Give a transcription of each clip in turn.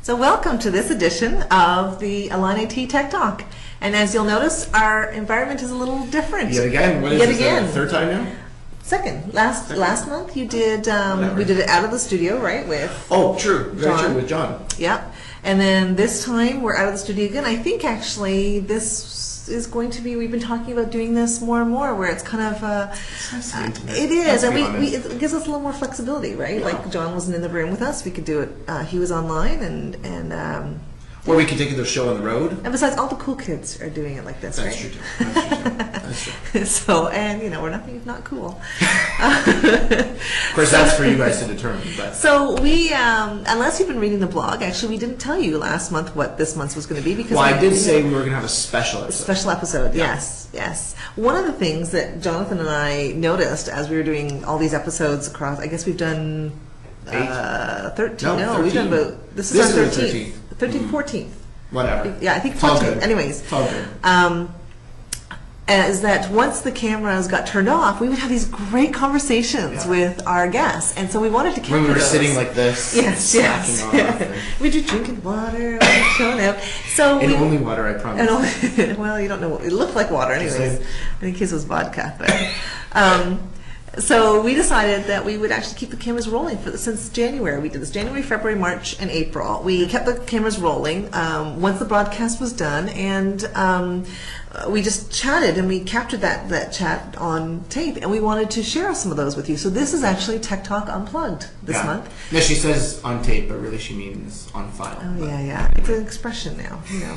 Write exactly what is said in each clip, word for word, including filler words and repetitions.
So welcome to this edition of the Align I T Tech Talk. And as you'll notice, our environment is a little different. Yet again, what is Yet this, again. Uh, third time now? Second. Last Second. last month you did, um, we did it out of the studio, right? With Oh, true. Very John. true, with John. Yeah. And then this time we're out of the studio again. I think actually this is going to be, we've been talking about doing this more and more where it's kind of, uh, It's nice to be uh, intimate. it is, Let's and be we, we, honest. it gives us a little more flexibility, right? Yeah. Like John wasn't in the room with us, we could do it, uh, he was online and, and, um, Or we could take the show on the road. and besides, all the cool kids are doing it like this, That's right? true, too. That's true, too. That's true. So, and you know, we're nothing if not cool. Of course, that's for you guys to determine. But So we, um, unless you've been reading the blog, actually we didn't tell you last month what this month's was going to be because well, we, I did we say had we were going to have a special a episode. special episode. Yeah. Yes, yes. One of the things that Jonathan and I noticed as we were doing all these episodes across, I guess we've done uh, thirteen. No, we've done thirteen. about this is This our is the thirteenth, thirteenth, fourteenth. Whatever. Yeah, I think It's all fourteenth. good. Anyways, It's all good. um, is that once the cameras got turned off, we would have these great conversations Yeah. with our guests, and so we wanted to capture When we were those. sitting like this, Yes, slacking yes. off. and- we were drinking water, we were chilling out. So And we, only water, I promise. and only, well, you don't know. It looked like water, Just anyways. saying. In case it was vodka. But, um, so we decided that we would actually keep the cameras rolling for since January. We did this January, February, March, and April. We kept the cameras rolling um, once the broadcast was done, and um, we just chatted and we captured that that chat on tape, and we wanted to share some of those with you. So this is actually Tech Talk Unplugged this Yeah. month. No, she says on tape, but really she means on file. Oh But yeah, yeah. It's an expression now, you know.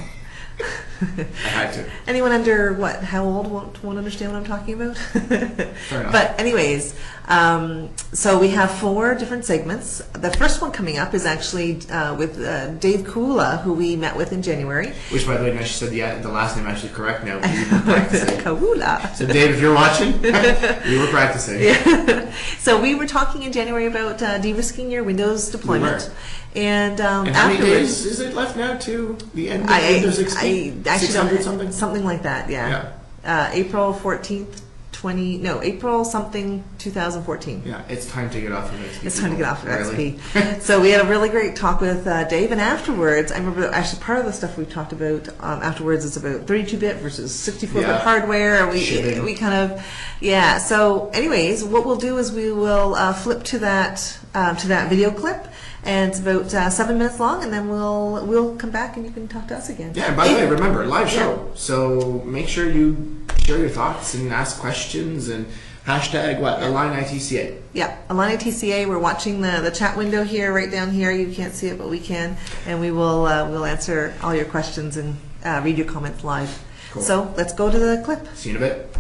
I had to. Anyone under what? How old won't won't understand what I'm talking about? Fair enough. But anyways, um, so we have four different segments. The first one coming up is actually uh, with uh, Dave Kula, who we met with in January. Which, by the way, now she said the, the last name actually correct now. We were practicing. Kula. So, Dave, if you're watching, we were practicing. Yeah. So we were talking in January about uh, de-risking your Windows deployment. were. And, um, And how many afterwards, days is it left now to the end of I, Windows I, X P? I actually six hundred don't- something? something like that. Yeah. Uh, April fourteenth, twenty. No, April something, two thousand fourteen. Yeah, it's time to get off of X P. It's time to get off of Really. X P. So we had a really great talk with uh, Dave, and afterwards, I remember actually part of the stuff we talked about um, afterwards is about thirty-two bit versus sixty-four bit Yeah. hardware. And we Shipping. we kind of yeah. So, anyways, what we'll do is we will uh, flip to that um, to that video clip, and it's about uh, seven minutes long, and then we'll we'll come back and you can talk to us again. Yeah, and by the way, If- remember, live show. Yeah. So make sure you share your thoughts and ask questions and hashtag what? Align I T C A. Yeah, Alani T C A. We're watching the, the chat window here, right down here. You can't see it, but we can, and we will uh, we'll answer all your questions and uh, read your comments live. Cool. So let's go to the clip. See you in a bit.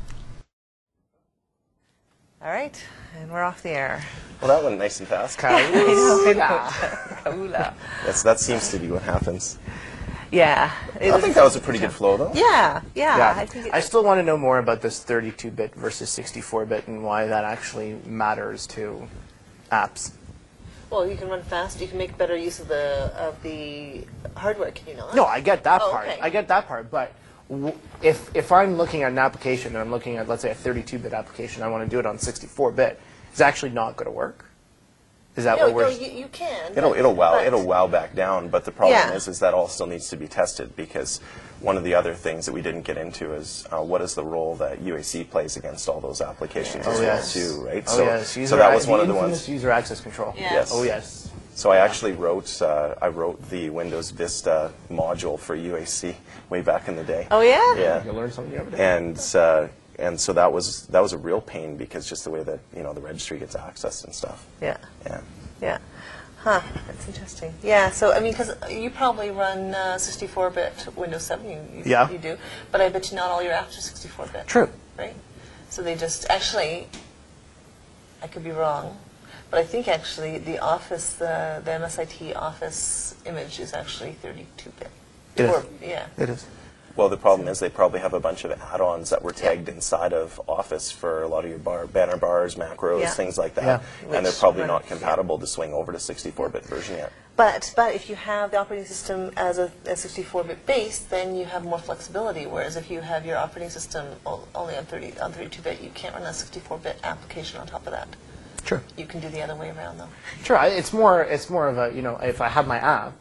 All right, and we're off the air. Well, that went nice and fast. I know, I know. Kaula. That's, that seems to be what happens. Yeah, it I was- think that was a pretty good flow, though. Yeah, yeah. Yeah, I think it, I still want to know more about this thirty-two bit versus sixty-four bit and why that actually matters to apps. well, you can run fast. You can make better use of the of the hardware. Can you not? No, I get that Oh, part. okay. I get that part, but w- if if I'm looking at an application and I'm looking at, let's say, a thirty-two bit application, I want to do it on sixty-four bit, it's actually not going to work. Is that No, what we're? no, you, you can. It'll but- it'll wow but- it'll wow back down, but the problem Yeah. is is that all still needs to be tested because one of the other things that we didn't get into is uh, what is the role that U A C plays against all those applications as Oh, well yes. too, right? Oh so yes, user so that ac- was one of the infamous ones. user access control. Yeah. Yes. Oh yes. So I actually wrote uh, I wrote the Windows Vista module for U A C way back in the day. Oh yeah. Yeah. You learn something every day. And uh, and so that was that was a real pain because just the way that you know the registry gets accessed and stuff. Yeah. Yeah. Yeah. Huh, that's interesting. Yeah, so, I mean, because you probably run uh, sixty-four bit Windows seven, you, you, Yeah. you do, but I bet you not all your apps are sixty-four bit. True. Right? So they just, actually, I could be wrong, but I think actually the Office, the, the M S I T Office image is actually thirty-two bit. It is. Or, yeah. It is. Well, the problem is they probably have a bunch of add-ons that were tagged inside of Office for a lot of your bar, banner bars, macros, Yeah. things like that, Yeah. and they're Which probably run- not compatible to swing over to sixty-four bit version yet. But but if you have the operating system as a sixty-four bit base, then you have more flexibility. Whereas if you have your operating system o- only on thirty on thirty-two bit, you can't run a sixty-four bit application on top of that. True. You can do the other way around though. Sure. I- It's more. It's more of a, you know, if I have my app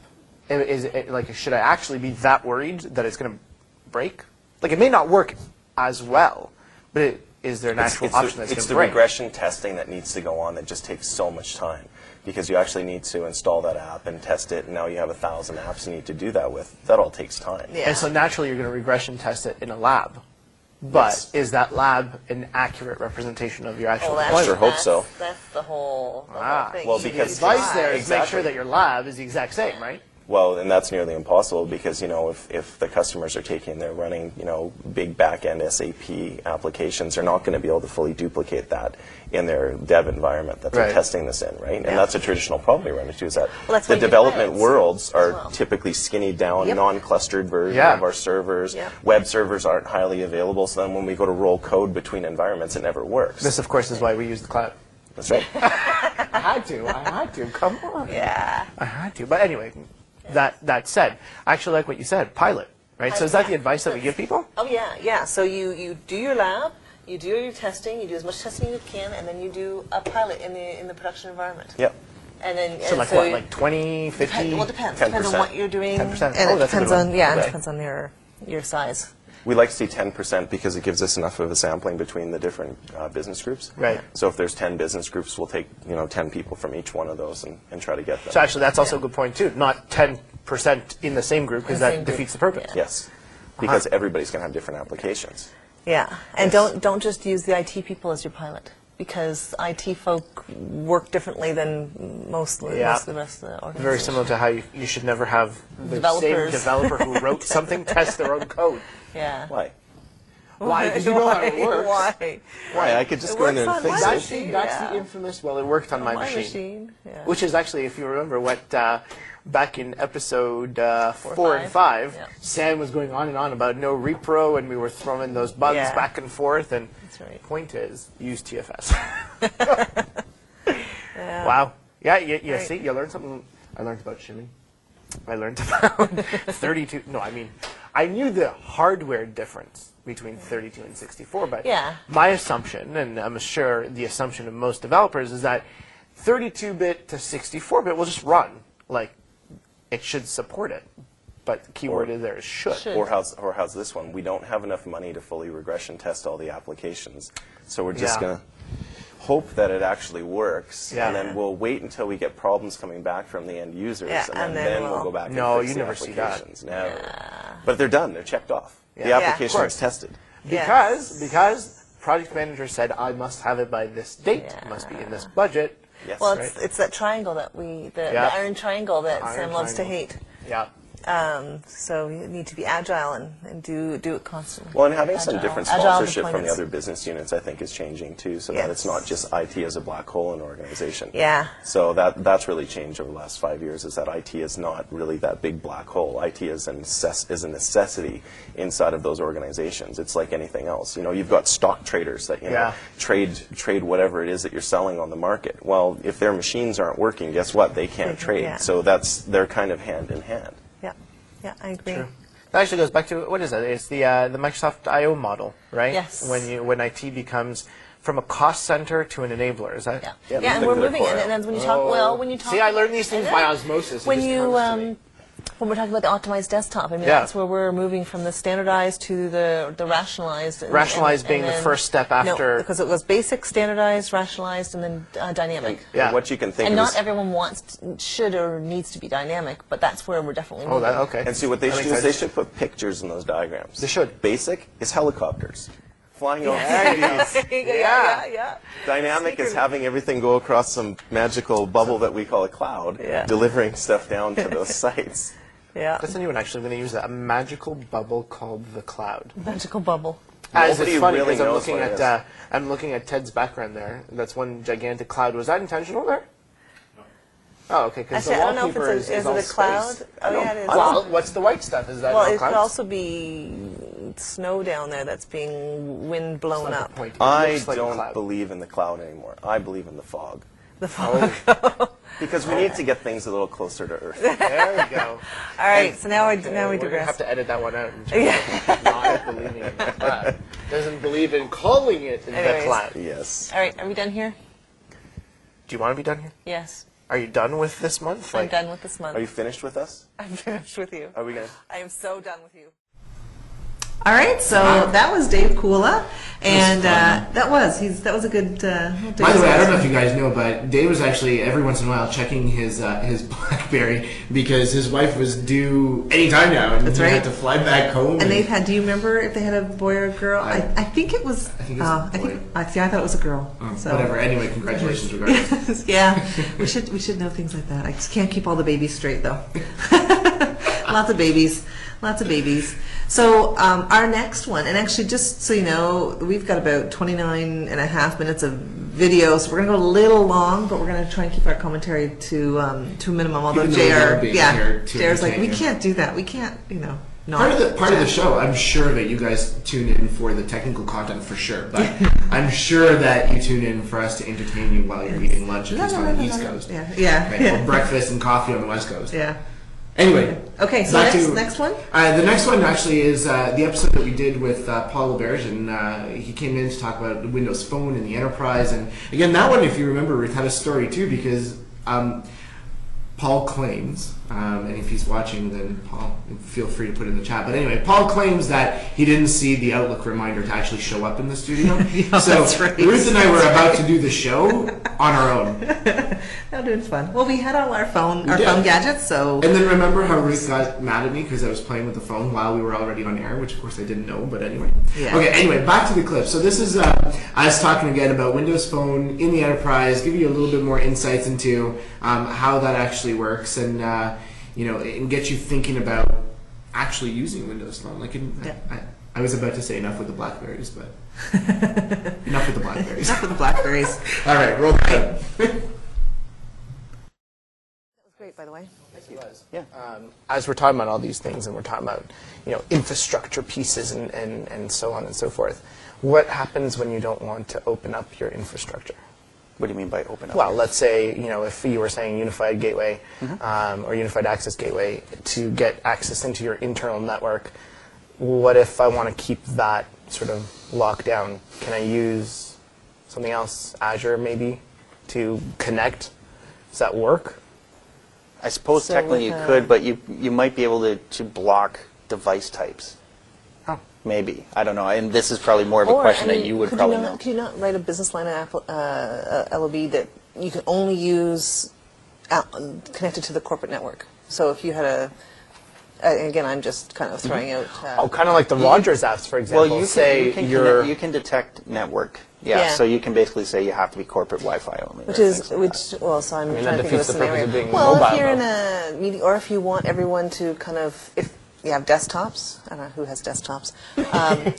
Is it, like, should I actually be that worried that it's going to break? Like, it may not work as well, but it, is there an It's, actual it's option the, that's it's going the to break? regression testing that needs to go on that just takes so much time because you actually need to install that app and test it, and now you have a thousand apps you need to do that with. That all takes time. Yeah. And so naturally you're going to regression test it in a lab. But Yes. is that lab an accurate representation of your actual Well, that's, I sure deployment? hope so. That's, that's the whole, the Ah, whole thing. well, You- because- you The advice try. there is make Exactly. sure that your lab is the exact same, right? Well, and that's nearly impossible because, you know, if, if the customers are taking, they're running, you know, big back-end S A P applications, they're not going to be able to fully duplicate that in their dev environment that they're Right. testing this in, right? And Yeah. that's a traditional problem we run into is that Well, that's the why you do development pilots worlds as are well. typically skinny down, Yep. non-clustered version Yeah. of our servers. Yep. Web servers aren't highly available, so then when we go to roll code between environments, it never works. This, of course, is why we use the cloud. That's right. I had to. I had to. Come on. Yeah. I had to. But anyway, that that said, I actually like what you said, pilot, right? So is that the advice that we give people? Oh yeah, yeah. So you, you do your lab, you do your testing, you do as much testing as you can, and then you do a pilot in the in the production environment. Yep. And then So and like so what, like twenty, fifty? Depend, well, it depends. ten Depends on percent. what you're doing. ten percent. And Oh, it that's a good depends on one. yeah, Okay. it depends on your your size. We like to see ten percent because it gives us enough of a sampling between the different uh, business groups. Right. So if there's ten business groups, we'll take, you know, ten people from each one of those and, and try to get them. So actually, that's also Yeah. a good point too. Not ten percent in the same group because In the that same group. defeats the purpose. Yeah. Yes. Because everybody's going to have different applications. Yeah, and don't don't just use the I T people as your pilot because I T folk work differently than most, Yeah. most of the rest of the organization. Very similar to how you, you should never have the Developers. same developer who wrote something test their own code. Yeah. Why? Why? Because you know how it works. Why? Why? I could just It go in there works and on fix my it. That's, the, machine, that's yeah. the infamous, well, it worked on my, My machine. machine. Yeah. Which is actually, if you remember what, uh, back in episode uh, Four, four and five, yeah. Sam was going on and on about no repro, and we were throwing those bugs Yeah. back and forth. And That's right. point is, use T F S. Wow. Yeah, you, you Right. see, you learned something. I learned about shimming. I learned about thirty-two. No, I mean, I knew the hardware difference between thirty-two and sixty-four, but Yeah. my assumption, and I'm sure the assumption of most developers, is that thirty-two bit to sixty-four bit will just run. Like, it should support it. But the keyword Or- is there is should. Should. Or how's, or how's this one? We don't have enough money to fully regression test all the applications. So we're just Yeah. going to hope that it actually works. Yeah. And then we'll wait until we get problems coming back from the end users. Yeah, and, and then, then then we'll, we'll- go back No, and fix you the never see that. applications. Never. But they're done. They're checked off. The Yeah. application Yeah, of is tested. Because Yes. because project manager said I must have it by this date. It must be in this budget. Yes. Well, right. it's, it's that triangle that we, the, Yeah. the iron triangle that Iron Sam loves to triangle. hate. Yeah. Um, so you need to be agile and, and do do it constantly. Well, and having some Agile- different agile sponsorship from the deployments. other business units, I think, is changing too, so that it's Yes. not just I T as a black hole in an organization. Yeah. So that that's really changed over the last five years. Is that I T is not really that big black hole. I T is a necess- is a necessity inside of those organizations. It's like anything else. You know, you've got stock traders that you know Yeah. trade trade whatever it is that you're selling on the market. Well, if their machines aren't working, guess what? They can't They- trade. yeah. So that's they're kind of hand in hand. Yeah, yeah, I agree. True. That actually goes back to what is that? It's the uh, the Microsoft I O model, right? Yes. When you when I T becomes from a cost center to an enabler, is that? Yeah, Yeah, yeah, and the we're clear moving, core and, out. and then when you talk, well, when you talk, See, I learned these things I by know. osmosis. It When just you comes to um, me. when we're talking about the optimized desktop, I mean Yeah. that's where we're moving from the standardized to the the rationalized. and- Rationalized and- being and the then- first step no, after- because it was basic, standardized, rationalized, and then uh, dynamic. Yeah. And what you can think And of not is- everyone wants, to, should, or needs to be dynamic, but that's where we're definitely Oh, moving. that okay. And see, what they That should do makes is they sense. should put pictures in those diagrams. They should. Basic is helicopters flying over There you go. yeah, yeah, yeah, yeah. Dynamic is Sneaker. having everything go across some magical bubble that we call a cloud, Yeah. delivering stuff down to those sites. Yeah. That's a new one. Actually, I'm going to use that. A magical bubble called the cloud. Magical bubble. As Nobody it's funny really because I'm knows looking what it at is. uh, I'm looking at Ted's background there. That's one gigantic cloud. Was that intentional there? Oh, okay. Because the Actually, I don't know if wallpaper it's is, a, is is all it a cloud? space. Oh, yeah, it is. Well, what's the white stuff? Is that Well, not it clouds? could also be snow down there that's being wind blown That's not up. the point. It I looks like a don't cloud. believe in the cloud anymore. I believe in the fog. The fog. Oh, Because we need to get things a little closer to Earth. there we go. All right, so now we now we We're gonna have digress. to edit that one out. In terms of not believing in the cloud. Doesn't believe in calling it the Anyways. cloud. Yes. All right, are we done here? Do you want to be done here? Yes. Are you done with this month? I'm Like, done with this month. Are you finished with us? I'm finished with you. Are we gonna? I am so done with you. All right, so that was Dave Kula, and uh, that was he's that was a good. Uh, By the way, I don't know if you guys know, but Dave was actually every once in a while checking his uh, his BlackBerry because his wife was due any time now, and That's he right. had to fly back home. And they've had. Do you remember if they had a boy or a girl? I, I- I think it was. I think it was uh, a I think. boy. I see. I thought it was a girl. Oh, so. whatever. Anyway, congratulations, regardless. Yeah, we should we should know things like that. I just can't keep all the babies straight though. Lots of babies, lots of babies. So um, our next one, and actually just so you know, we've got about twenty-nine and a half minutes of video, so we're going to go a little long, but we're going to try and keep our commentary to um, to a minimum. Although Even though we J R, love being yeah, here to J R's like, we entertain you." can't do that. We can't, you know, not. Part of the part of the show, I'm sure that you guys tune in for the technical content for sure, but I'm sure that you tune in for us to entertain you while you're eating lunch, at No, least no, on no, the no, East no, no. Coast. Yeah, yeah, Right? yeah. Or breakfast and coffee on the West Coast. Yeah. Anyway. Okay, so back next, to- next one. Uh, the next one actually is uh, the episode that we did with uh, Paul LeBerge, and uh, he came in to talk about the Windows Phone and the Enterprise. And again, that one, if you remember, Ruth had a story too, because um, Paul claims, um, and if he's watching, then Paul, feel free to put it in the chat. But anyway, Paul claims that he didn't see the Outlook reminder to actually show up in the studio. Yeah, so that's right. Ruth and I were about to do the show on our own. That was fun. Well, we had all our phone, We our did. phone gadgets, so. And then remember how Ruth got mad at me because I was playing with the phone while we were already on air, which of course I didn't know, but anyway. Yeah. Okay, anyway, back to the clip. So this is uh, us talking again about Windows Phone in the Enterprise, give you a little bit more insights into um, how that actually works, and uh, you know, and get you thinking about actually using Windows Phone. Like, in, Yeah. I, I was about to say enough with the Blackberries, but enough with the Blackberries. Enough with the Blackberries. All right, roll the clip. That was great, by the way. Yeah. Um, as we're talking about all these things, and we're talking about, you know, infrastructure pieces and, and, and so on and so forth, what happens when you don't want to open up your infrastructure? What do you mean by open up? Well, let's say, you know, if you were saying unified gateway um, or unified access gateway to get access into your internal network, what if I want to keep that sort of locked down? Can I use something else, Azure maybe, to connect? Does that work? I suppose So technically with, you uh, could, but you you might be able to, to block device types. Oh. Maybe. I don't know. And this is probably more of a Or, question I mean, that you would could probably you not, know. Could you not write a business line of Apple, uh, uh, L O B that you can only use out, connected to the corporate network? So if you had a, uh, again, I'm just kind of throwing out. Uh, Oh, kind of like the Rogers apps, for example. Well, you say can, you can, you're connect, you can detect network. Yeah, Yeah. so you can basically say you have to be corporate Wi-Fi only. Which or is, things like which, that. well, so I'm mean, trying that to think of a defeats the purpose scenario. of being well, mobile, if you're in though. a meeting, or if you want everyone to kind of, if you have desktops, I don't know who has desktops. Um,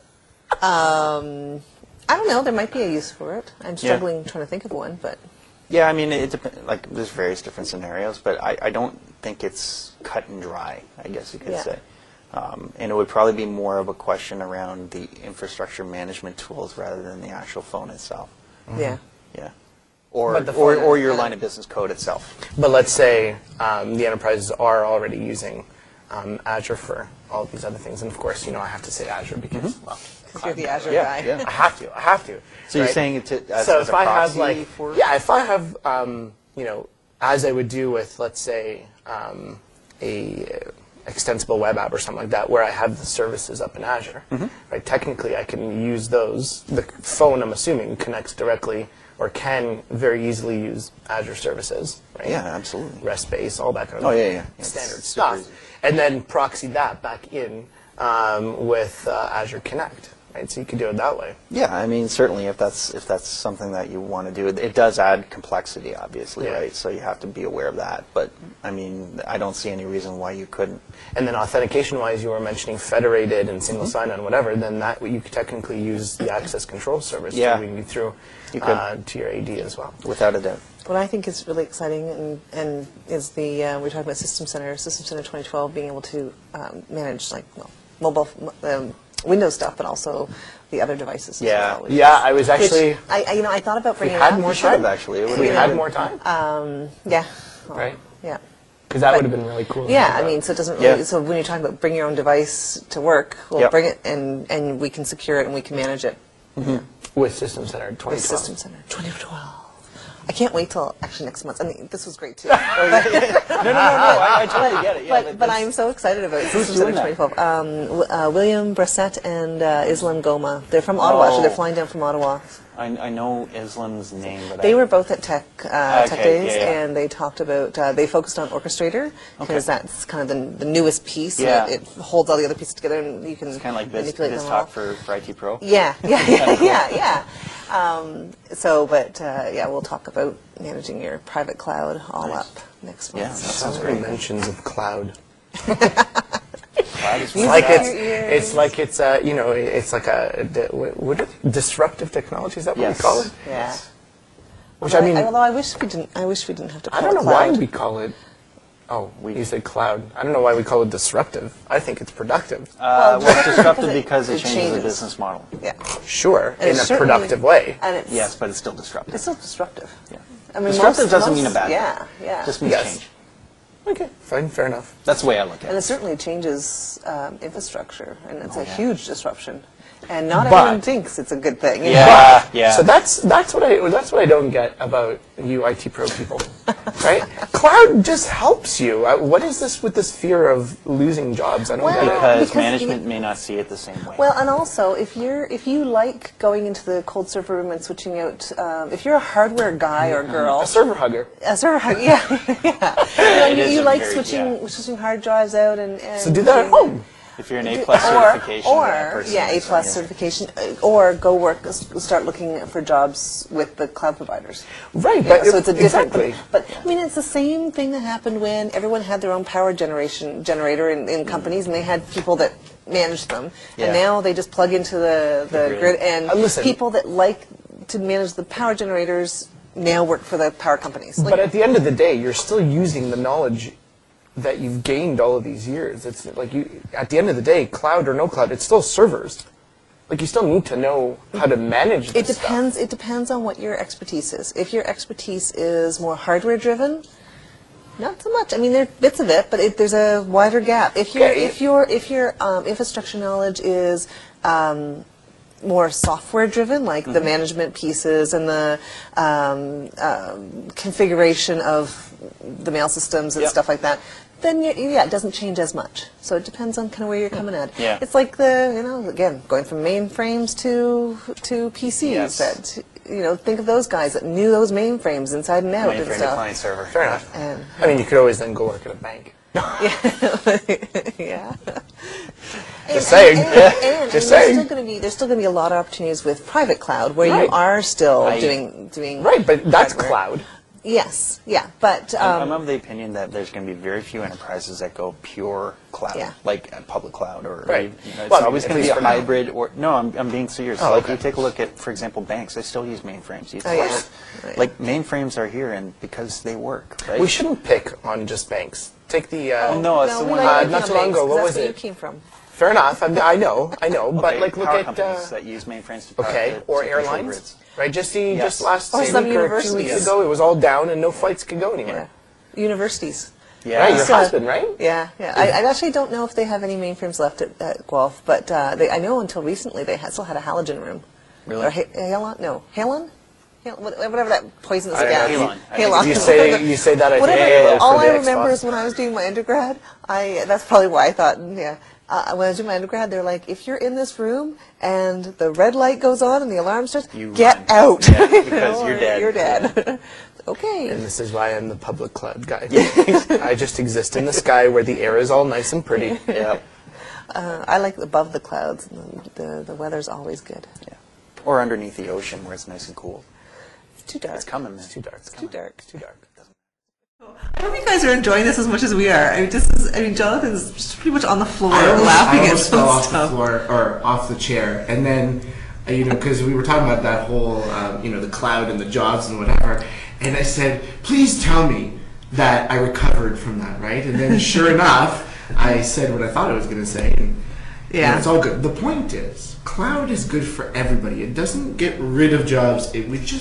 um, I don't know, there might be a use for it. I'm struggling trying to think of one, but. Yeah, I mean, it depends. Like, there's various different scenarios, but I, I don't think it's cut and dry, I guess you could Yeah. say. Um, and it would probably be more of a question around the infrastructure management tools rather than the actual phone itself. Yeah. Yeah. Or, But the or, phone- or your line of business code itself. But let's say um, the enterprises are already using um, Azure for all of these other things, and of course, you know, I have to say Azure because, well, Because you're the Azure Yeah, guy. yeah. I have to. I have to. So you're right? saying it to, as, so as if a I have proxy like, for... yeah, if I have, um, you know, as I would do with, let's say, um, a uh, extensible web app or something like that, where I have the services up in Azure, Mm-hmm. right? Technically, I can use those. The phone, I'm assuming, connects directly or can very easily use Azure services, right? Yeah, absolutely. REST base, all that kind of Oh, yeah, yeah. It's standard super stuff, easy. and then proxy that back in um, with uh, Azure Connect, right? So you could do it that way. Yeah, I mean, certainly if that's if that's something that you want to do, it, it does add complexity, obviously, Yeah. right? So you have to be aware of that. But I mean, I don't see any reason why you couldn't. And then authentication-wise, you were mentioning federated and Mm-hmm. single sign-on, whatever. Then that you could technically use the access control service Yeah. to bring you through You could. uh, to your A D as well. Without a doubt. What I think is really exciting and, and is the, uh, we're talking about System Center, System Center twenty twelve being able to um, manage like well, mobile, um, Windows stuff, but also the other devices Yeah. as well. which Yeah, is- I was which actually. I, I, you know, I thought about We bringing had it up. more You should have time. actually. It If would we have had been- more time, Um, yeah. Well, right? Yeah. Because that But- would have been really cool. to Yeah, think I about. mean, so it doesn't Yeah. really, so when you're talking about bring your own device to work, well, Yep. bring it and, and we can secure it and we can manage it with System Center twenty twelve. with System Center twenty twelve. I can't wait till actually next month. I mean, this was great too. no, no, no, no. I, I totally get it. Yeah, but that- but that's- I'm so excited about Who's Systems doing Center that? twenty twelve. Um, w- uh, William Bressett and uh, Islam Goma. They're from Ottawa, so they're Oh. flying down from Ottawa. I, I know Islam's name, but They I, were both at Tech uh, Tech Okay, Days, yeah, yeah. and they talked about. Uh, they focused on Orchestrator because Okay. that's kind of the, the newest piece. and Yeah. it, it holds all the other pieces together, and you can It's kind of like biz, manipulate biz them talk all. for, for I T Pro. Yeah, yeah, yeah, yeah, yeah. Um, so, but uh, yeah, we'll talk about managing your private cloud all Nice. up next month. Yeah, that So- sounds Many great. mentions of cloud. Cloud is Music Like in it's, your ears. it's like it's uh, you know, it's like a di- what what is it? Disruptive technology. Is that what Yes. we call it? Yeah. Which I mean, although I wish we didn't. I wish we didn't have to. Call I don't know it why cloud. we call it. Oh, We- you said cloud. I don't know why we call it disruptive. I think it's productive. Uh, well, it's disruptive because it- because it it changes the changes. business model. Yeah. Sure, And in it's a certainly- productive way. And it's Yes, but it's still disruptive. it's still disruptive. Yeah. I mean, Disruptive most- doesn't mean a most- bad thing. Yeah, yeah. Just means Yes. change. Okay, fine, fair enough. That's the way I look at And it it. certainly changes um, infrastructure, and it's Oh, a yeah. huge disruption. And not But- everyone thinks it's a good thing. you know? Yeah, yeah. So that's that's what I that's what I don't get about you I T pro people, right? Cloud just helps you. Uh, What is this with this fear of losing jobs? I don't Well, get it. because, because management you- may not see it the same way. Well, and also, if you're if you like going into the cold server room and switching out, um, if you're a hardware guy or girl, A server hugger. a server, hug- yeah, yeah, you, know, It you, is you a like very- switching yeah. switching hard drives out and, and So do that at home. if you're an A plus or, certification, or that person yeah, A is, plus yeah. certification, uh, or go work, s- start looking for jobs with the cloud providers. Right, Yeah, but so it's a different. exactly. But, but I mean, it's the same thing that happened when everyone had their own power generation generator in, in companies, and they had people that managed them. Yeah. And now they just plug into the the grid. grid, and Uh, listen. people that like to manage the power generators now work for the power companies. Like, But at the end of the day, you're still using the knowledge that you've gained all of these years. It's like you, at the end of the day, cloud or no cloud, it's still servers. Like you still need to know how to manage this It stuff. depends. It depends on what your expertise is. If your expertise is more hardware driven, not so much. I mean, there are bits of it, but it, there's a wider gap. If your Okay. if your if your um, infrastructure knowledge is um, more software driven, like the management pieces and the um, um, configuration of the mail systems and Yep. stuff like that, then y- yeah, it doesn't change as much. So it depends on kind of where you're coming at. Yeah. It's like the, you know, again, going from mainframes to to P Cs. Yes. That, you know, think of those guys that knew those mainframes inside and out and Mainframe to stuff. client server. Fair enough. And I mean, you could always then go work at a bank. yeah. Just saying. And, and, and, Just and saying. There's still going to be there's still going to be a lot of opportunities with private cloud where Right. you are still I- doing doing Right, but that's hardware. cloud. Yes, yeah, but I'm, um, I'm of the opinion that there's going to be very few enterprises that go pure cloud, Yeah. like uh, public cloud, or Right. you know, it's Well, I mean, always at going to be least a for now. hybrid. Or no, I'm, I'm being serious. Oh, like okay. you take a look at, for example, banks. They still use mainframes. You Oh, take a yeah. look- Right. Like mainframes are here, and because they work, right? We shouldn't pick on just banks. Take the. Uh, Oh, no, it's the we one like that- working not on too long banks, ago, 'cause what that's was where it? you came from. Fair enough. I, mean, I know. I know. But Okay, like, look power at. companies Uh, that use mainframes to power okay, to- or to control airlines. grids. Right. Just the Yes. just last Or week some or two universities. weeks ago, it was all down and no flights could go anywhere. Yeah. Universities. Yeah, Right. Your So- husband, right? Yeah, yeah. I, I actually don't know if they have any mainframes left at, at Guelph, but uh, they, I know until recently they had, still had a halogen room. Really? Or ha- halon? No, halon? Hal- what- whatever that poisonous I don't gas. know. Halon. I think Halon. You say you say that. I Whatever. think Halo all for I the remember Xbox. is when I was doing my undergrad. I that's probably why I thought, yeah. Uh, when I was doing my undergrad, they're like, if you're in this room and the red light goes on and the alarm starts, You get run. out. Yeah, You because know, you're or dead. You're dead. Okay. And this is why I'm the public cloud guy. I just exist in the sky where the air is all nice and pretty. Yeah. Uh, I like above the clouds. The, the, the weather's always good. Yeah. Or underneath the ocean where it's nice and cool. It's too dark. It's coming, man. It's too dark. It's Too coming. dark. It's too dark. I hope you guys are enjoying this as much as we are. I mean, just as, I mean, Jonathan's just pretty much on the floor I almost, laughing I at almost some fell off stuff. the floor or off the chair, and then uh, you know, because we were talking about that whole um, you know, the cloud and the jobs and whatever, and I said, please tell me that I recovered from that, right? And then sure enough, I said what I thought I was going to say, and you know, Yeah. it's all good. The point is, cloud is good for everybody. It doesn't get rid of jobs. It would just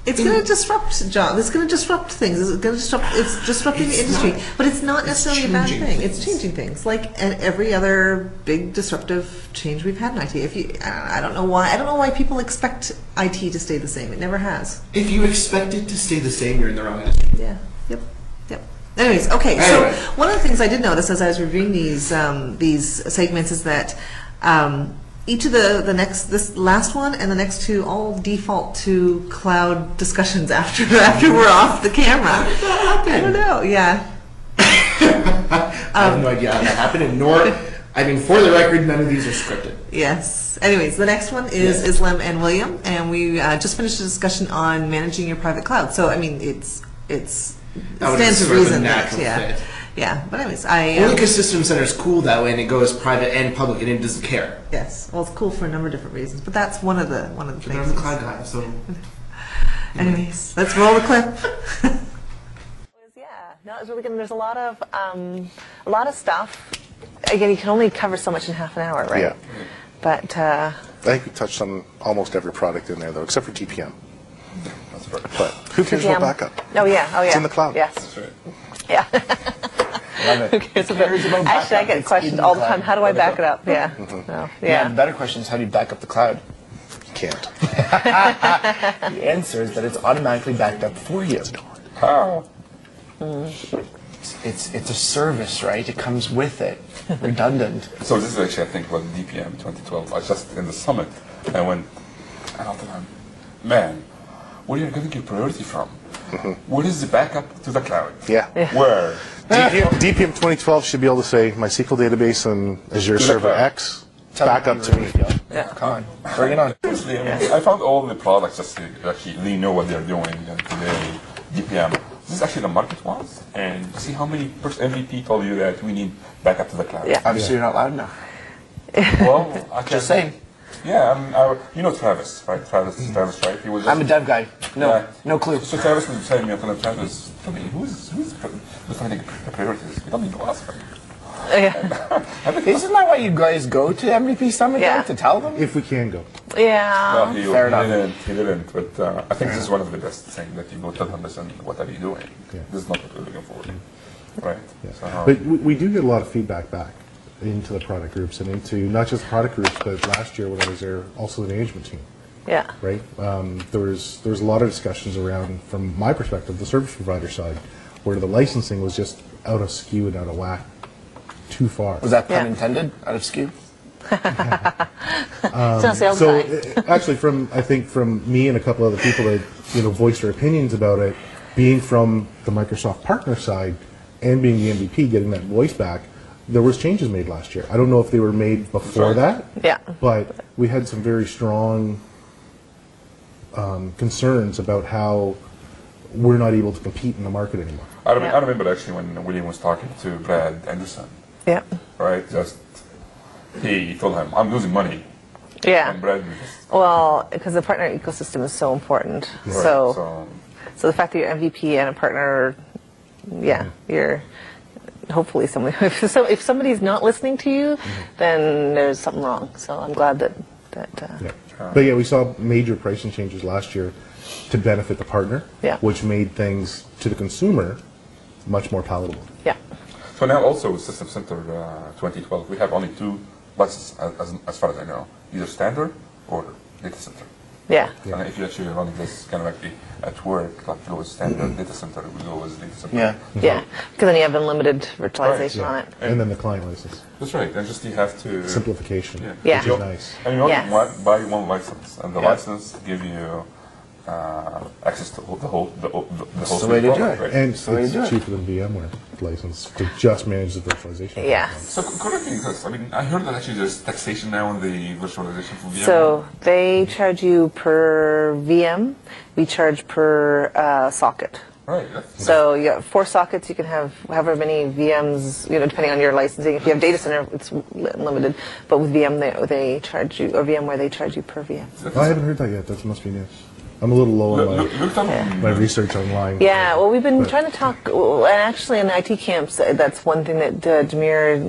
It's going to disrupt jobs. It's going to disrupt things. It's going to disrupt. It's disrupting It's the industry, not- but it's not necessarily a bad changing thing. things. It's changing things, like and every other big disruptive change we've had in I T. If you, I don't know why. I don't know why people expect I T to stay the same. It never has. If you expect it to stay the same, you're in the wrong industry. Yeah. Yep. Yep. Anyways, okay. Anyway. So one of the things I did notice as I was reviewing these um, these segments is that. Um, Each of the, the next, this last one and the next two all default to cloud discussions after after we're off the camera. I don't know, yeah. I have no idea how that happened, and nor, I mean, for the record, none of these are scripted. Yes. Anyways, the next one is Yeah. Islam and William, and we uh, just finished a discussion on managing your private cloud. So, I mean, it's, it's, it That was stands to sort of a reason that, natural yeah. fit. Yeah, but anyways, I... Only Um, because System Center is cool that way, and it goes private and public, and it doesn't care. yes, well, it's cool for a number of different reasons, but that's one of the, one of the But I'm things. the cloud guy, so Anyways, let's roll the clip. Yeah, no, it's really good. There's a lot of um, a lot of stuff. Again, you can only cover so much in half an hour, right? Yeah. But uh, I think we touched on almost every product in there, though, except for T P M. That's right. But who cares T P M. about backup? Oh yeah, oh yeah. It's in the cloud. Yes. That's right. Yeah. Love it. Cares about- Cares about Actually, I backup. get It's questions in the all the cloud. time. How do I Let it back go. it up? Yeah. Mm-hmm. No. Yeah. Yeah. The better question is, how do you back up the cloud? You can't. The answer is that it's automatically backed up for you. How? It's it's a service, right? It comes with it. Redundant. So this is actually, I think, was D P M twenty twelve. I was just in the summit, and I went, and I thought, man, where are you getting your priority from? What is the backup to the cloud? Yeah. Where? D P M, D P M twenty twelve should be able to say my S Q L database and Azure the Server cloud. X back up to me. Yeah. Come on. Bring it on. Seriously, I mean, I found all the products just to actually they know what they're doing, and today D P M. This is actually the market wants, and see how many percent M V P told you that we need backup to the cloud. Yeah. Obviously, you're not loud enough. Well, I Just saying. Yeah, I mean, I, you know Travis, right? Travis, Travis, right? He was. Just, I'm a dev guy. No, Yeah. no clue. So Travis was telling me, I told him, Travis, tell me, who's who's defining the priorities? You don't need to ask him. Yeah. Isn't that why you guys go to M V P Summit Yeah. though, to tell them? If we can go. Yeah. Well, he, Fair he enough. didn't. He didn't. But uh, I think this is one of the best things that you go tell them, listen, what are you doing? Yeah. This is not what we're looking for. Right. Yeah. So, um, But we, we do get a lot of feedback back into the product groups and into not just product groups, but last year when I was there, also the management team, Yeah. right? Um, there was there was a lot of discussions around, from my perspective, the service provider side, where the licensing was just out of skew and out of whack, too far. Was that pun Yeah. intended? Out of skew? It's not sales So guy. uh, actually, from I think from me and a couple other people that you know voiced their opinions about it, being from the Microsoft partner side and being the M V P, getting that voice back, there was changes made last year. I don't know if they were made before that, Yeah. but we had some very strong um, concerns about how we're not able to compete in the market anymore. I, rem- Yeah. I remember actually when William was talking to Brad Anderson, Yeah. right? Just he told him, I'm losing money. Yeah. And Brad was just, Well, because the partner ecosystem is so important. right, So, so so the fact that you're M V P and a partner, yeah, you're hopefully somebody. If, so, if somebody's not listening to you, then there's something wrong. So I'm glad that that. Uh, Yeah. But yeah, we saw major pricing changes last year to benefit the partner, Yeah. which made things to the consumer much more palatable. yeah. So now also with System Center uh, twenty twelve, we have only two licenses as, as, as far as I know, either standard or data center. Yeah. And if you actually running this kind of actually at work, like go with standard data center, we go with data center. Yeah. Yeah. Because then you have unlimited virtualization on it. And then the client license. That's right. And just you have to Simplification, Yeah. Yeah. which is nice. And you only Yes. one, buy one license, and the Yeah. license give you uh, access to the whole the, whole- the, the whole the way suite to do product, it. right? And So you it's do it. cheaper than VMware license to just manage the virtualization. Yes. So c- correct me this. I mean, I heard that actually there's taxation now on the virtualization for VMware. So they charge you per V M. We charge per uh, socket. right. That's, So you got four sockets. You can have however many V Ms, you know, depending on your licensing. If you have data center, it's limited. But with V M, they, they charge you, or VMware, they charge you per V M. I haven't heard that yet. That must be news. I'm a little low look, on look, my, look up my research online. Yeah, well, we've been But- trying to talk, and actually in I T camps, that's one thing that uh, Demir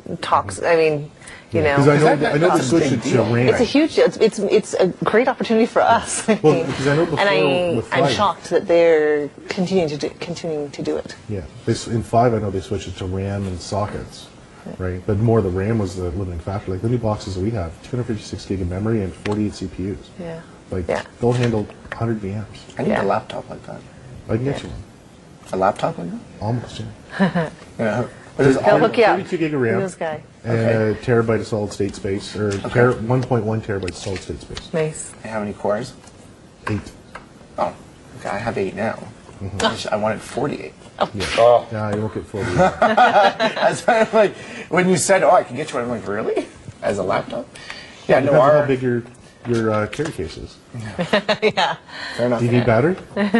talks. I mean, you know, Because I know, that- I know they that's a switched big it to deal. RAM. it's a huge. It's it's, it's a great opportunity for us. I Well, mean. because I know before and I, with I'm five- shocked that they're continuing to do, continuing to do it. Yeah, they, s- in five, I know they switched it to RAM and sockets, right? But more the RAM was the limiting factor. Like the new boxes that we have, two hundred fifty-six gig of memory and forty-eight C P Us. Yeah. Like Yeah. they'll handle one hundred V Ms. I need Yeah. a laptop like that. I can get you one, A laptop like that? almost. Yeah. Yeah. But is They'll hook you up. thirty-two gig of RAM This guy. and Okay. a terabyte of solid state space, or ter- one point one terabyte solid state space. Nice. how many cores? Eight. Oh, okay. I have eight now. Mm-hmm. I, should- I wanted forty-eight. Oh, Yeah, you won't get forty. That's why I'm like, when you said, "Oh, I can get you one," I'm like, "Really?" As a laptop? Yeah. No. Depends on Our, how big your your uh, carry case is. yeah. fair enough. Do you need battery?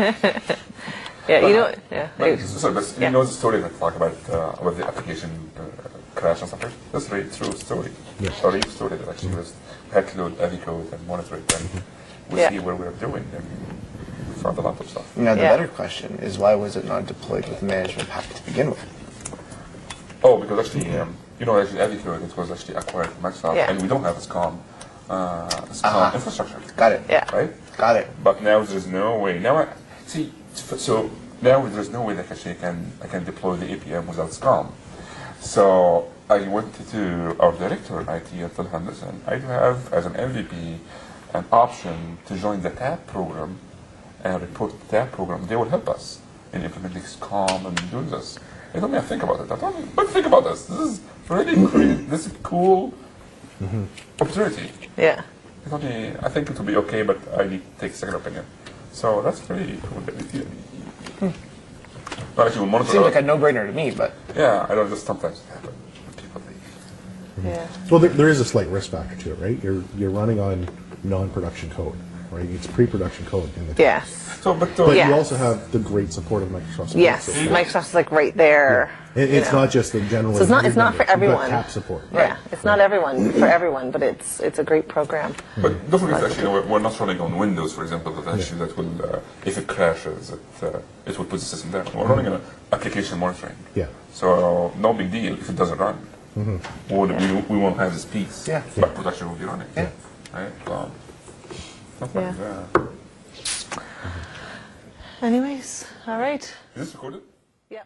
Yeah. You know. Yeah. but, so, but Yeah. you know the story that talk about uh, about the application uh, crash and stuff. That's a very true story. Yeah. A real story that actually was we had to load heavy code and monitor it, and we Yeah. see where we were doing, and we found a lot of stuff. Now the Yeah. better question is, why was it not deployed with the management pack to begin with? Oh, because actually, um, you know, actually, heavy code it was actually acquired from Microsoft, Yeah. and we don't have a SCOM, uh, SCOM Uh-huh. infrastructure. Got it. Yeah. Right. Got it. But now there's no way. Now, I, see, so now there's no way that actually I can I can deploy the A P M without SCOM. So I went to our director in I T at Phil Henderson. I do have as an M V P an option to join the TAP program and report the TAP program. They will help us in implementing SCOM and doing this. They told me I think about it. I told me, but think about this. This is really great. This is a cool opportunity. Yeah. They told me, I think it will be okay, but I need to take a second opinion. So that's really cool. that we did. But actually, we'll monitor Seems it. like a no-brainer to me, but Yeah, I don't just sometimes it happen. People think. Yeah. Well, there, there is a slight risk factor to it, right? You're you're running on non-production code, right? It's pre-production code in the Yes. So, but, uh, But Yeah. you also have the great support of Microsoft. support Yes. system. Microsoft's like right there. It, you it's know. not just the general. So it's not- it's not for You've got everyone. tap support. Yeah. It's not everyone for everyone, but it's it's a great program. but don't forget, actually, you know, we're, we're not running on Windows, for example, that actually that will, uh, if it crashes, it, uh, it will put the system down. We're running an application monitoring. Yeah. So no big deal if it doesn't run. We, won't- we, we won't have this piece. Yeah. But production will be running. Yeah. Right? So, nothing, Yeah. yeah. Anyways, all right. Is this recorded? Yeah.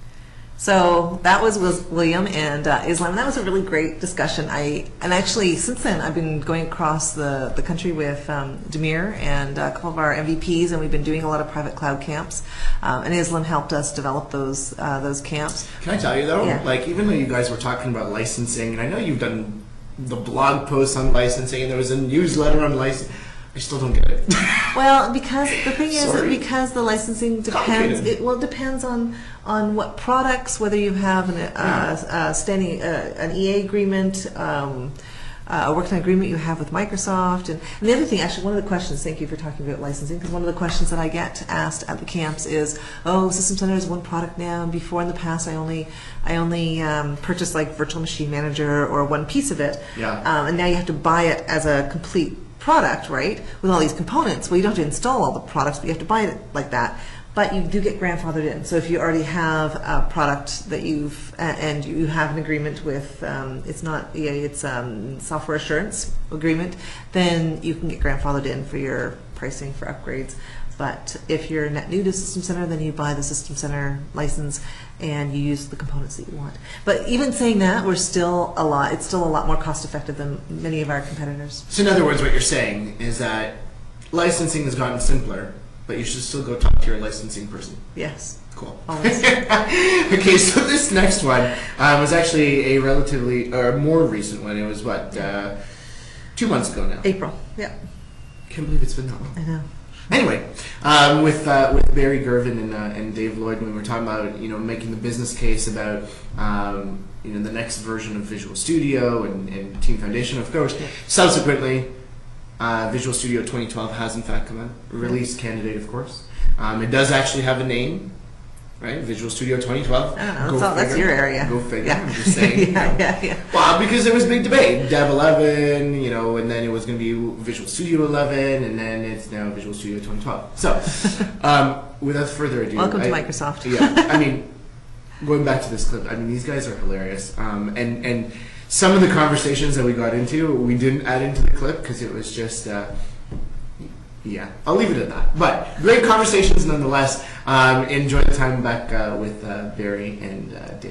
So that was, was William and uh, Islam. That was a really great discussion. I and actually since then I've been going across the, the country with um, Demir and a couple of our M V Ps, and we've been doing a lot of private cloud camps. Um, and Islam helped us develop those uh, those camps. Can I tell you though, Yeah. like even though you guys were talking about licensing, and I know you've done the blog posts on licensing, and there was a newsletter on licensing, I still don't get it. Well, because the thing is, Sorry. because the licensing depends. Complicated. It well it depends on on what products, whether you have an uh, uh, standing uh, an E A agreement. Um, uh, a working agreement you have with Microsoft, and, and the other thing, actually, one of the questions. Thank you for talking about licensing, because one of the questions that I get asked at the camps is, "Oh, System Center is one product now, and before in the past, I only, I only um, purchased like Virtual Machine Manager or one piece of it, Yeah. um, and now you have to buy it as a complete product, right, with all these components. Well, you don't have to install all the products, but you have to buy it like that." But you do get grandfathered in. So if you already have a product that you've, uh, and you have an agreement with, um, it's not E A, it's um, software assurance agreement, then you can get grandfathered in for your pricing for upgrades. But if you're net new to System Center, then you buy the System Center license and you use the components that you want. But even saying that, we're still a lot, it's still a lot more cost effective than many of our competitors. So in other words, what you're saying is that licensing has gotten simpler, but you should still go talk to your licensing person. Yes. Cool. Always. Okay, so this next one um, was actually a relatively, or more recent one. It was what, uh, two months ago now. April. Yeah. Can't believe it's been that long. I know. Anyway, um, with uh, with Barry Gervin and, uh, and Dave Lloyd, when we were talking about you know making the business case about um, you know the next version of Visual Studio and, and Team Foundation, of course. Subsequently, uh, Visual Studio twenty twelve has in fact come out, release candidate, of course. Um, it does actually have a name, right? Visual Studio twenty twelve. I don't know. Go That's, all, that's figure. your area. Go figure. Yeah. I'm just saying. you yeah, know. yeah, yeah. Well, because there was a big debate. Dev eleven, you know, and then it was going to be Visual Studio eleven, and then it's now Visual Studio twenty twelve. So, um, without further ado, Welcome to I- Microsoft. Yeah, I mean, going back to this clip, I mean, these guys are hilarious. Um, and, and some of the conversations that we got into, we didn't add into the clip because it was just, uh, yeah, I'll leave it at that. But great conversations nonetheless. Um, enjoy the time back uh, with uh, Barry and uh, Dave.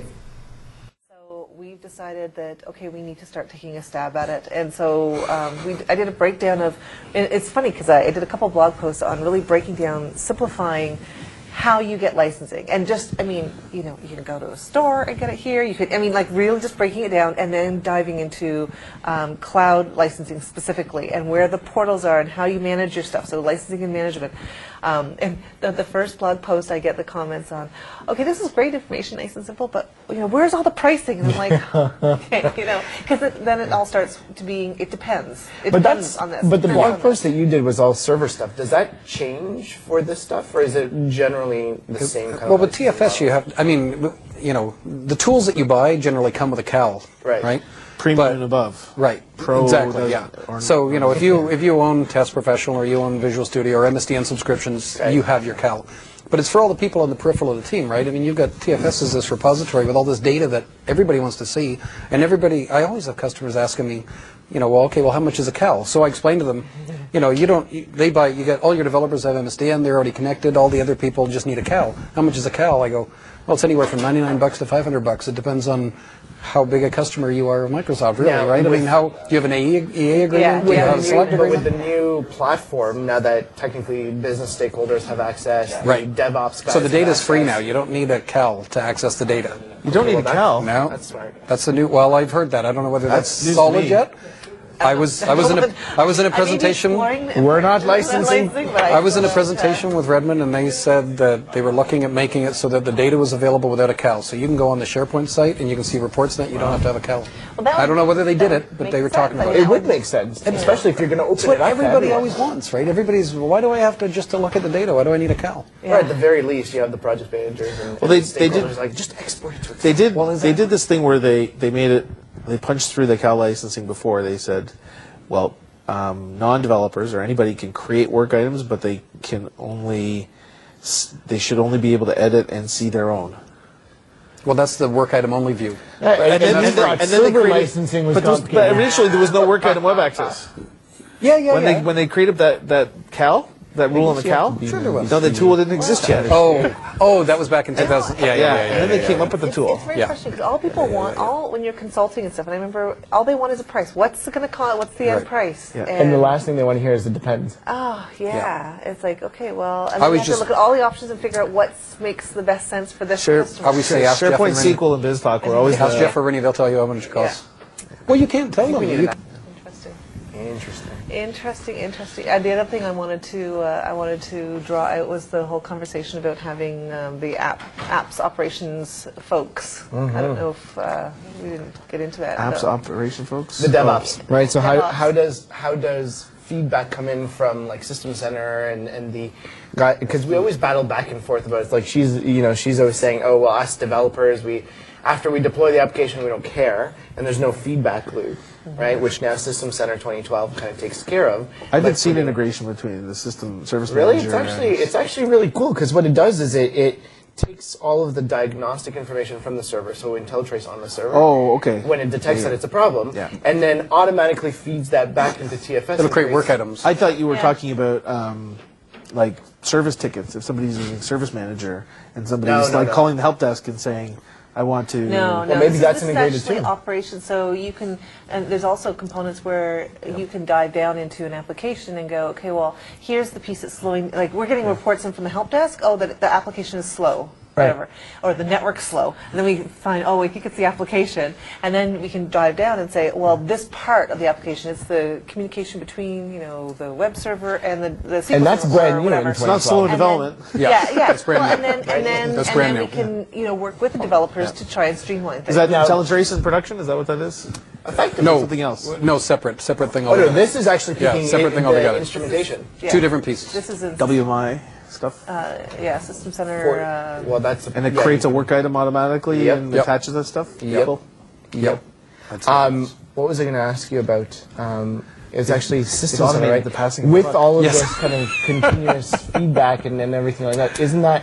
So we've decided that, okay, we need to start taking a stab at it. And so um, we, I did a breakdown of, and it's funny because I, I did a couple blog posts on really breaking down, simplifying how you get licensing. And just, I mean, you know, you can go to a store and get it here. You could, I mean, like really just breaking it down and then diving into um, cloud licensing specifically and where the portals are and how you manage your stuff. So licensing and management. Um, and the, the first blog post, I get the comments on, okay, this is great information, nice and simple, but you know, where's all the pricing? And I'm like, okay, you know, because then it all starts to being, it depends. It But depends that's on this. but the Depends blog on post this. that you did was all server stuff. Does that change for this stuff, or is it generally the same kind Well, of with T F S, you have, I mean, you know, the tools that you buy generally come with a C A L, Right. right? Premium But- and above. Right. Pro exactly. doesn't- Yeah. or- So you know, if you if you own Test Professional or you own Visual Studio or M S D N subscriptions, Okay. you have your C A L. But it's for all the people on the peripheral of the team, right? I mean, you've got T F S as this repository with all this data that everybody wants to see, and everybody. I always have customers asking me, you know, well, okay, well, how much is a C A L? So I explain to them, you know, you don't. You, they buy. You get all your developers have M S D N. They're already connected. All the other people just need a C A L. How much is a C A L? I go, well, it's anywhere from ninety-nine bucks to five hundred bucks. It depends on how big a customer you are of Microsoft, really, Now, right? I with- mean, how do you have an E A agreement? Yeah, Do you yeah. have a With the select new- but with agreement? the new platform, now that technically business stakeholders have access, the Right. DevOps guys So the have data's free access. now. You don't need a C A L to access the data. You don't need a Well, C A L. No, That's smart. That's the new. Well, I've heard that. I don't know whether that's, That's news to solid me. yet. I was I was in a I was in a I may be presentation. exploring- We're not I'm licensing. but I was in a still don't, uh, presentation with Redmond, and they said that they were looking at making it so that the data was available without a C A L. So you can go on the SharePoint site and you can see reports that you don't have to have a C A L. Well, that I don't know would- whether they that did it, would but make they were sense. talking I about mean, it. It would make sense, especially if you're going to open It's what it up to everybody everyone. always wants, right? Everybody's, why do I have to just to look at the data? Why do I need a C A L? Or at the very least, you have the project managers and, Well, they- and they did- stakeholders like, just export it to Excel. They did. Well, is they that- did this thing where they, they made it. They punched through the C A L licensing before. They said, well, um, non-developers or anybody can create work items, but they can only. s- They should only be able to edit and see their own. Well, that's the work item only view. Right, And then, and and then- then, and then they server created, licensing was but, there was, but complicated. initially there was no work item web access. Yeah, yeah, When yeah. they when they created that that C A L, that rule on the C A L, Sure there was. no, the tool didn't exist yet. Oh, oh, that was back in two thousand. Yeah, yeah, yeah, yeah. yeah, and then yeah, they came up with the It's, tool. it's very Yeah. frustrating because all people want, all when you're consulting and stuff, and I remember all they want is a price. What's it going to cost? What's the end Right. price? Yeah. And the last thing they want to hear is it depends. Oh yeah. it's like okay, well, and I then you was have just- to look at all the options and figure out what makes the best sense for this Sure. customer. I always say ask Jeff SharePoint, and Rennie. S Q L, and BizTalk were always Ask the, Jeff or Rennie, they'll tell you how much it costs. Well, you can't tell them. You- Interesting. Interesting. Interesting, interesting. And the other thing I wanted to uh, I wanted to draw out was the whole conversation about having um, the app apps operations folks. I don't know if uh, we didn't get into that. apps though. operation folks. The DevOps, right? So how, DevOps. how does how does feedback come in from like System Center and and the guy? Because we always battle back and forth about it. It's like she's you know she's always saying, oh well, us developers we after we deploy the application we don't care and there's no feedback loop, right? Which now System Center twenty twelve kind of takes care of. I But did see an for the- integration between the system service Really, manager. it's actually and- it's actually really cool because what it does is it, it takes all of the diagnostic information from the server, so IntelliTrace on the server. Oh, okay. When it detects Yeah. that it's a problem, Yeah. and then automatically feeds that back into T F S. It'll create and work creates- items. I thought you were Yeah. talking about um, like service tickets. If somebody's using Service Manager and somebody's No, no, like no. calling the help desk and saying, "I want to." No, no. maybe this, that's this integrated is actually too. Operations, so you can, and there's also components where you can dive down into an application and go, okay, well, here's the piece that's slowing. Like we're getting reports in from the help desk. Oh, that the application is slow. Right. Whatever, or the network's slow, and then we find, oh, we think it's the application, and then we can dive down and say, well, this part of the application, it's the communication between, you know, the web server and the the S Q L And that's server brand or new in whatever. It's not slow in And development. Then, Yeah, yeah, yeah. that's brand well, new. and then and then That's and brand then new. we can, you know, work with the developers to try and streamline things. Is that Now- IntelliTrace in production? Is that what that is? Effectively. No, Something else. No, separate, separate thing Oh altogether. no, this is actually Yeah, picking separate in thing the altogether. instrumentation. Yeah. Two different pieces. This is in, W M I stuff. uh, yeah, System Center. For- Uh, well, that's and it yeah, creates a you- work item automatically Yep. and Yep. attaches that stuff. Yep. Cool. Yep. That's Um, what was I going to ask you about? Um, it's actually System Center, automated right? the passing of the With buck. all of Yes. this kind of continuous feedback and, and everything like that, isn't that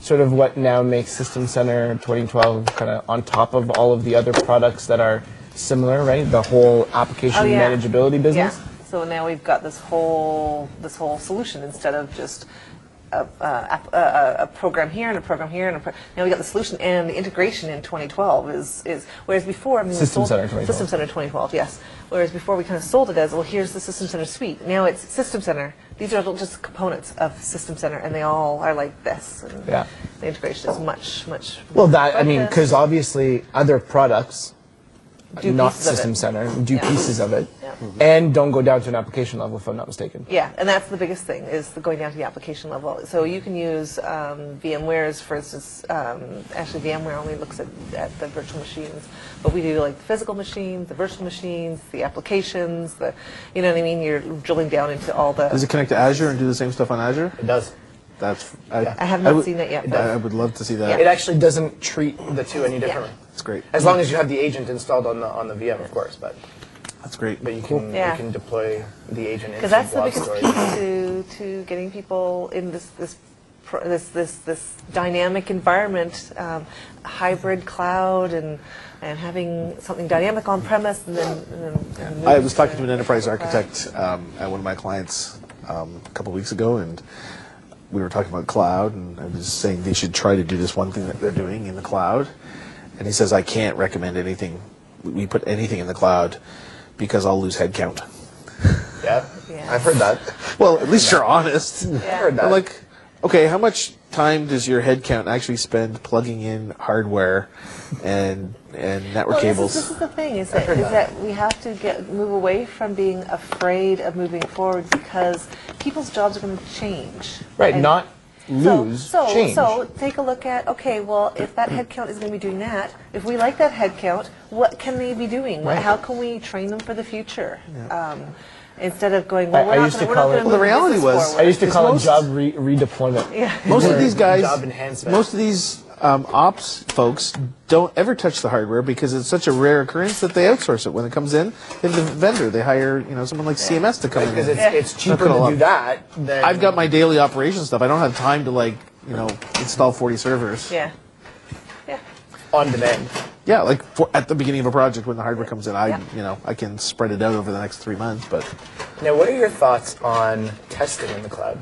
sort of what now makes System Center twenty twelve kind of on top of all of the other products that are similar, right? The whole application Oh, yeah. manageability business. Yeah. So now we've got this whole this whole solution instead of just a, a, a, a program here and a program here and a pro now we got the solution and the integration in twenty twelve is is whereas before I mean we System sold- Center twenty twelve. System Center twenty twelve, yes. Whereas before we kind of sold it as, well, here's the System Center suite. Now it's System Center. These are just components of System Center, and they all are like this. And Yeah. the integration is much much. Well, that I But mean, the- because obviously other products, Do not pieces of it. System Center, do Yeah. pieces of it, Yeah. and don't go down to an application level, if I'm not mistaken. Yeah, and that's the biggest thing, is the going down to the application level. So you can use um, VMware's, for instance, um, actually VMware only looks at, at the virtual machines, but we do like the physical machines, the virtual machines, the applications, the, you know what I mean? You're drilling down into all the... Does it connect to Azure and do the same stuff on Azure? It does. That's. I, I have not would- seen that yet. I, I would love to see that. It actually doesn't treat the two any differently. That's great. As long as you have the agent installed on the on the V M, of course, but That's great. but you can Yeah. you can deploy the agent into Because that's the blob biggest storage. piece to, to getting people in this this pro- this this, this dynamic environment, um, hybrid cloud, and and having something dynamic on premise, and then. And then and then I moving was talking to an the enterprise cloud. architect um, at one of my clients um, a couple weeks ago, and we were talking about cloud, and I was saying they should try to do this one thing that they're doing in the cloud. And he says, I can't recommend anything, we put anything in the cloud because I'll lose headcount. Yeah. Yeah. I've heard that. Well, at least you're honest. I've heard that. I'm like, okay, how much time does your headcount actually spend plugging in hardware and and network Well, cables? This is, this is the thing, is that, is that we have to get move away from being afraid of moving forward, because people's jobs are going to change. Right, And not lose, so, so, change. So take a look at, okay, well, if that headcount is going to be doing that, if we like that headcount, what can they be doing? What, Right. how can we train them for the future? Um, instead of going, well, I- we're I not used to going to call it- move Well, the reality business was- forward. I used to It's call it most- job re- redeployment. Yeah. Most of these guys, Job enhancement. most of these um, ops folks don't ever touch the hardware because it's such a rare occurrence that they outsource it. When it comes in, they have the vendor. They hire, you know, someone like C M S to come Because in. it's, it's cheaper gonna to love- do that than I've got my daily operation stuff. I don't have time to like, you know, install forty servers. Yeah. Yeah. on demand. Yeah, like for, at the beginning of a project when the hardware comes in, I, Yeah. you know, I can spread it out over the next three months. But Now, what are your thoughts on testing in the cloud?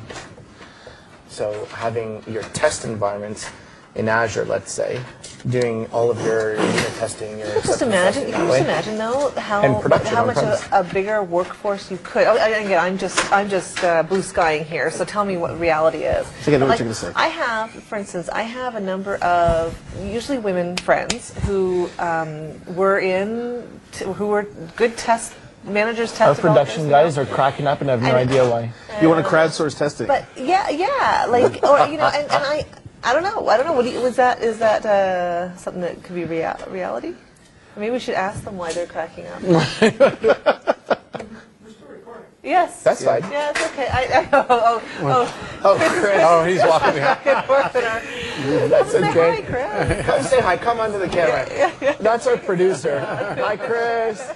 So having your test environments in Azure, let's say, doing all of your unit testing, your Just acceptance imagine, testing you that can way. just imagine though how And production how much on-premise. a, a bigger workforce you could. Oh, and again, I'm just I'm just uh, blue skying here. So tell me what reality is. think I know what Like, you're gonna say. I have, for instance, I have a number of usually women friends who um, were in t- who were good test managers, test Our production developers, guys are cracking up and I have no And- idea why. you want to crowdsour testing. But yeah, yeah, like or you know, and, and I. I don't know. I don't know. What do you, was that? Is that uh, something that could be rea- reality? Maybe we should ask them why they're cracking up. Yes. That's fine. Yeah, it's okay. I, I, oh, oh, oh, Oh, Chris. Oh, he's walking behind. That's Say hi, okay. Chris. Come say hi. Come onto the camera. That's our producer. Hi, Chris.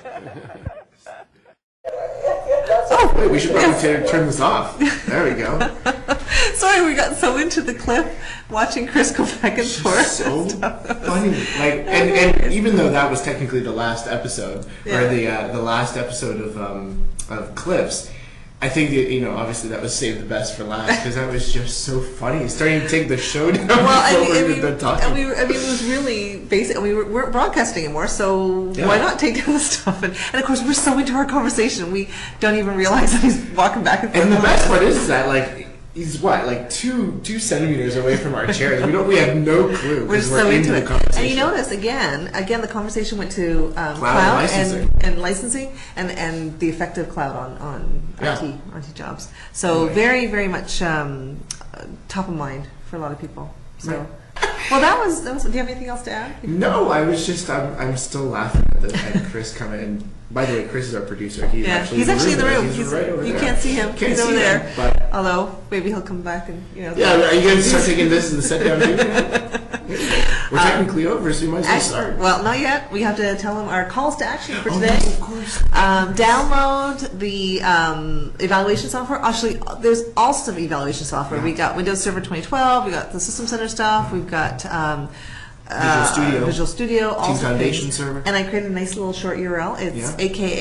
Wait, we should probably t- turn this off. There we go. Sorry, we got so into the clip watching Chris go back and forth. So funny. Like, and, and even though that was technically the last episode, Yeah. or the uh, the last episode of um, of Clips, I think that, you know, obviously that was saved the best for last because that was just so funny. Starting to take the show down Well, I before mean, we I were mean, done talking. and we were, I mean, it was really basic. We were, weren't broadcasting anymore, so Yeah. why not take down the stuff? And, and of course, we're so into our conversation, we don't even realize that he's walking back and forth. And the best part is that, like, he's what, like two two centimeters away from our chairs. We don't. We have no clue. We're 'cause just we're so into the it. And conversation. you notice again, again, the conversation went to um, Cloud cloud licensing. and, and licensing, and, and the effect of cloud on on Yeah. I T I T jobs. So very very much um, uh, top of mind for a lot of people. So, well, that was, that was. Do you have anything else to add? No, I was just. I'm. I'm still laughing at, the, at Chris coming in. By the way, Chris is our producer. He's Yeah, actually he's in actually in the there. room. He's, He's, right over you there. can't see him. Can't he's see over him, there. but Although maybe he'll come back and you know. yeah, are you going to start taking this in the set down too? We're technically over, so we might as well Act- start. Well, not yet. We have to tell them our calls to action for Oh, today. yes, of course. Um, download the um, evaluation software. Actually, there's also some evaluation software. We got Windows Server twenty twelve. We got the System Center stuff. We've got um, uh, Studio. Visual Studio. all Team sorts of Foundation things. server. And I created a nice little short U R L. It's Yeah.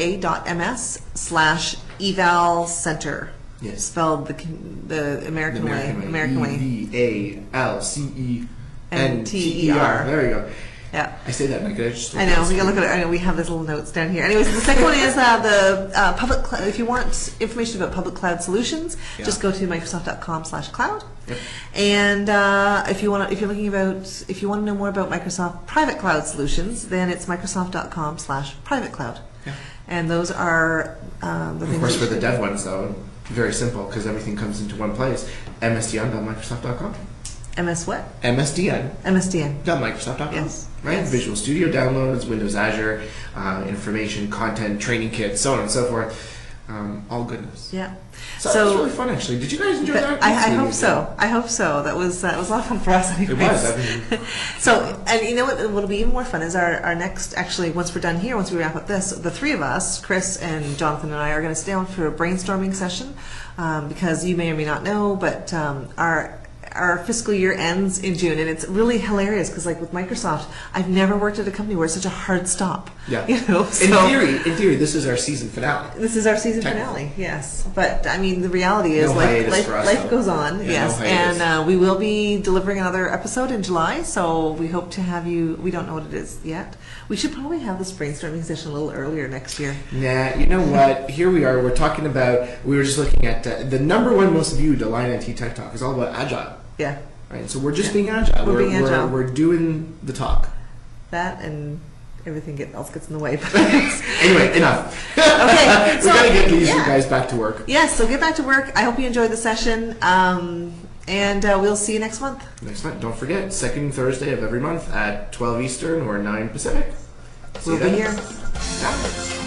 aka.ms slash eval center. Yes. Spelled the the American, The way. American way. American way. E V A L C E N T E N T E R. R. There you go. Yeah. I say that and I could just. I know. We can look at it. I know we have these little notes down here. Anyways, the second one is uh, the uh, public. Cl- if you want information about public cloud solutions, Yeah. just go to microsoft dot com slash cloud. Yep. And uh, if you want, if you're looking about, if you want to know more about Microsoft private cloud solutions, then it's microsoft dot com slash private cloud. Yeah. And those are um, the Of things. course, that- for the dev ones, though, very simple because everything comes into one place. M S D N dot microsoft dot com. M S what? M S D N M S D N. dot microsoft dot com. Yes. Right? Yes. Visual Studio downloads, Windows Azure, uh, information, content, training kits, so on and so forth. Um, all goodness. Yeah. So, that was really fun, actually. Did you guys enjoy But that? I, I Yes, we hope did. so. I hope so. That was uh, it was a lot of fun for us. Anyways. It was. I mean, So, and you know what? What'll be even more fun is our, our next. Actually, once we're done here, once we wrap up this, the three of us, Chris and Jonathan and I, are going to sit down for a brainstorming session um, because you may or may not know, but um, our our fiscal year ends in June, and it's really hilarious because, like with Microsoft, I've never worked at a company where it's such a hard stop. yeah. You know, in so theory, in theory, this is our season finale. this is our season Technically. finale. Yes, but I mean, the reality is No life hiatus life, for us, life though. goes on. Yeah, yes, no hiatus. and uh, we will be delivering another episode in July. So we hope to have you. We don't know what it is yet. We should probably have this brainstorming session a little earlier next year. Nah, you know what? Here we are. We're talking about. We were just looking at uh, the number one most viewed Align I T Tech Talk is all about agile. Yeah, Right. So we're just Yeah. being agile. We're being agile. We're, we're doing the talk. that and everything get, else gets in the way. But Anyway, enough. okay, we so gotta get these yeah. guys back to work. Yes, so get back to work. I hope you enjoyed the session, um, and uh, we'll see you next month. Next month, don't forget, second Thursday of every month at twelve Eastern or nine Pacific. See We'll you be then. here. Yeah.